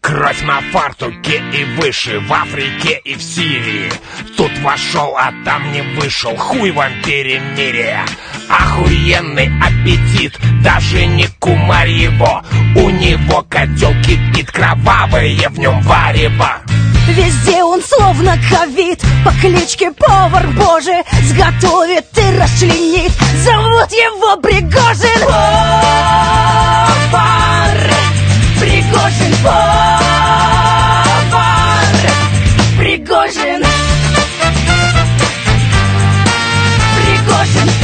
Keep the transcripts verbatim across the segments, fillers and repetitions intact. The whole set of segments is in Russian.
Кровь на фартуке и выше, в Африке и в Сирии. Тут вошел, а там не вышел, хуй вам перемирие. Охуенный аппетит, даже не кумарь его. У него котел кипит, кровавое в нем варево. Везде он словно ковид, по кличке Повар Божий. Сготовит и расчленит, зовут его Пригожин. Повар Пригожин, повар Пригожин, Пригожин,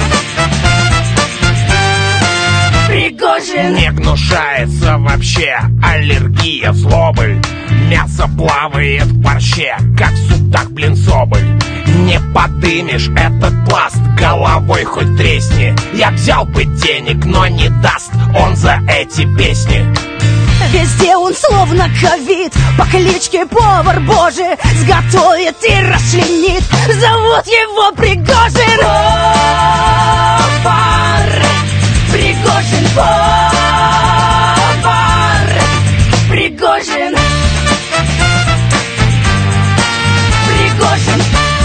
Пригожин. Не гнушается вообще аллергия, злобы. Мясо плавает в борще, как в судах, блин, соболь. Не подымешь этот пласт, головой хоть тресни. Я взял бы денег, но не даст он за эти песни. Везде он словно ковид, по кличке Повар Божий. Сготовит и расчленит, зовут его Пригожин. Повар Пригожин, повар Пригожин, Пригожин,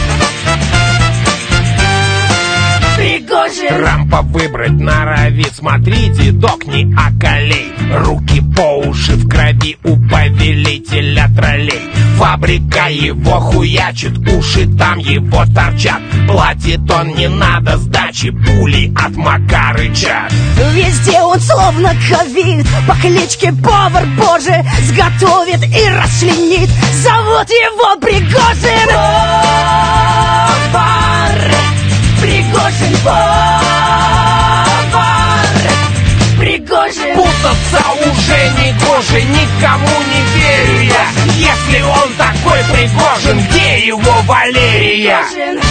Пригожин. Рампа выбрать норовит, смотри, дедок, не околей. Руки по уши в крови у повелителя троллей. Фабрика его хуячит, уши там его торчат. Платит он не надо сдачи, пули от Макарыча. Везде он словно ковид, по кличке Повар Божий. Сготовит и расчленит, зовут его Пригожин. Повар Пригожин, повар Пригожин. Путаться уже не гоже, никому не верю я. Если он такой Пригожин, где его Валерия? Пригожин.